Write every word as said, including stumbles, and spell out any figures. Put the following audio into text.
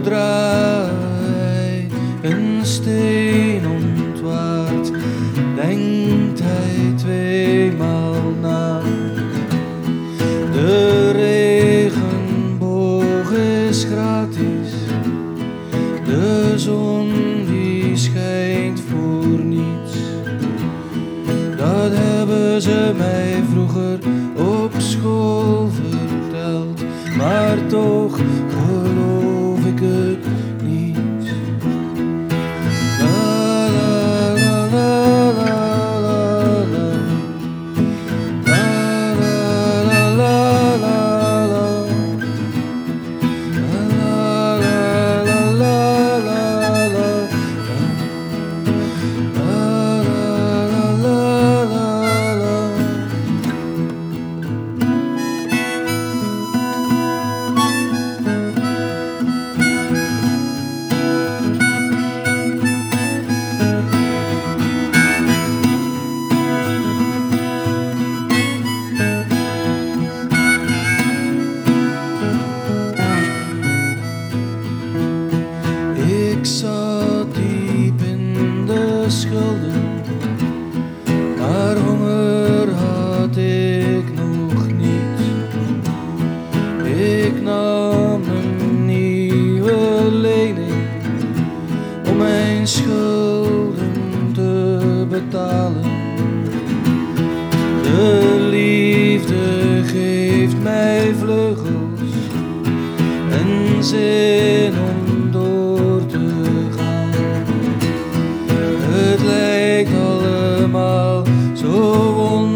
zodra hij een steen ontwaart, denkt hij tweemaal na. De regenboog is gratis, de zon die schijnt voor niets. Dat hebben ze mij vroeger op school verteld, maar toch geloof ik het niet. La la la la la la la. La la la la la la. La la la la la la. La la la la la la. Ik zat diep in de schulden, maar honger had ik nog niet. Ik nam een nieuwe lening om mijn schulden te betalen. De liefde geeft mij vleugels en zin om door te gaan. Het lijkt allemaal zo wonderlijk